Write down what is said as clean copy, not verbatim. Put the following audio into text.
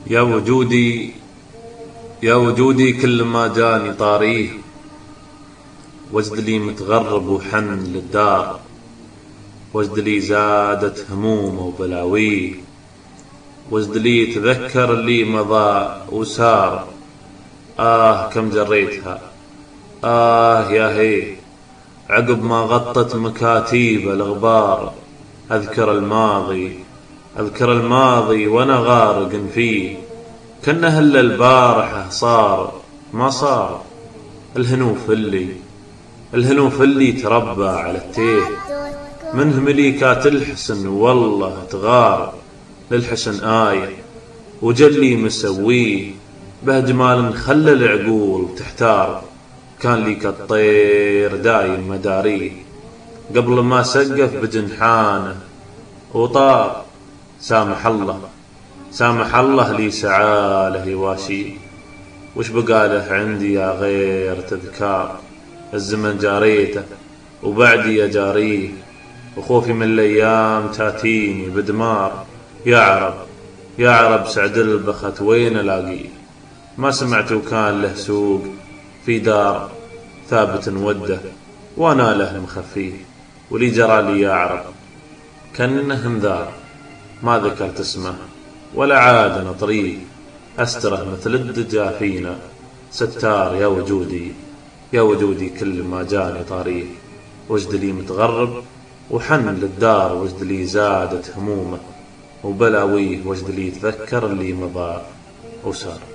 يا وجودي يا وجودي كل ما جاني طاريه، وجد لي متغرب وحن للدار، وجد لي زادت همومه وبلاويه، وجد لي تذكر اللي مضى وسار. كم جريتها، يا هي عقب ما غطت مكاتيب الغبار. أذكر الماضي وأنا غارق فيه، كأنه إلا البارحة صار ما صار. الهنوف اللي تربى على التيه، منه مليكات الحسن والله تغار. للحسن وجلي مسويه، به جمال خلى العقول تحتار. كان لي كالطير دايم مداريه، قبل ما سقف بجنحانه وطار. سامح الله لي سعاله يواشيه، وش بقاله عندي يا غير تذكار. الزمن جاريته وبعدي أجاريه، وخوفي من الأيام تاتيني بدمار. يا عرب سعد البخت وين ألاقيه، ما سمعت وكان له سوق في دار ثابت وده، وانا له مخفيه. ولي جرى لي يا عرب كأنه انذار، ما ذكرت اسمه ولا عاد نطريه. أستره مثل الدجا فينا ستار. يا وجودي كل ما جاني طاريه، وجد لي متغرب وحن للدار، وجد لي زادت همومه وبلاويه، وجد لي تذكر اللي مضى وسار.